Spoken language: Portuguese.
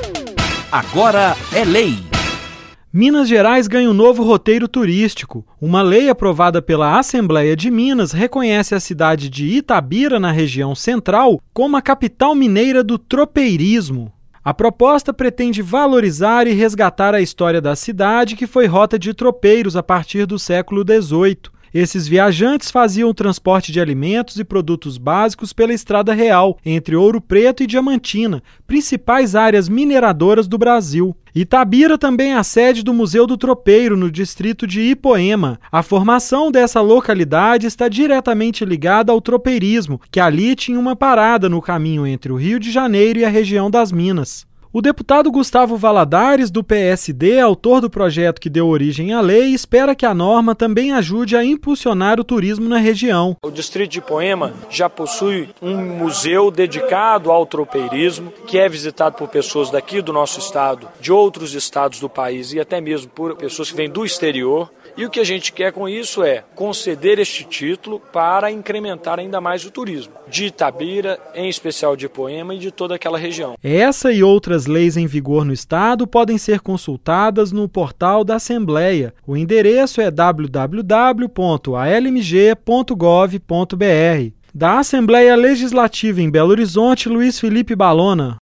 Agora é lei. Minas Gerais ganha um novo roteiro turístico. Uma lei aprovada pela Assembleia de Minas reconhece a cidade de Itabira, na região central, como a capital mineira do tropeirismo. A proposta pretende valorizar e resgatar a história da cidade, que foi rota de tropeiros a partir do século XVIII. Esses viajantes faziam o transporte de alimentos e produtos básicos pela Estrada Real, entre Ouro Preto e Diamantina, principais áreas mineradoras do Brasil. Itabira também é a sede do Museu do Tropeiro, no distrito de Ipoema. A formação dessa localidade está diretamente ligada ao tropeirismo, que ali tinha uma parada no caminho entre o Rio de Janeiro e a região das Minas. O deputado Gustavo Valadares, do PSD, autor do projeto que deu origem à lei, espera que a norma também ajude a impulsionar o turismo na região. O distrito de Ipoema já possui um museu dedicado ao tropeirismo, que é visitado por pessoas daqui do nosso estado, de outros estados do país e até mesmo por pessoas que vêm do exterior. E o que a gente quer com isso é conceder este título para incrementar ainda mais o turismo de Itabira, em especial de Ipoema e de toda aquela região. Essa e outras leis em vigor no estado podem ser consultadas no portal da Assembleia. O endereço é www.almg.gov.br. Da Assembleia Legislativa em Belo Horizonte, Luiz Felipe Balona.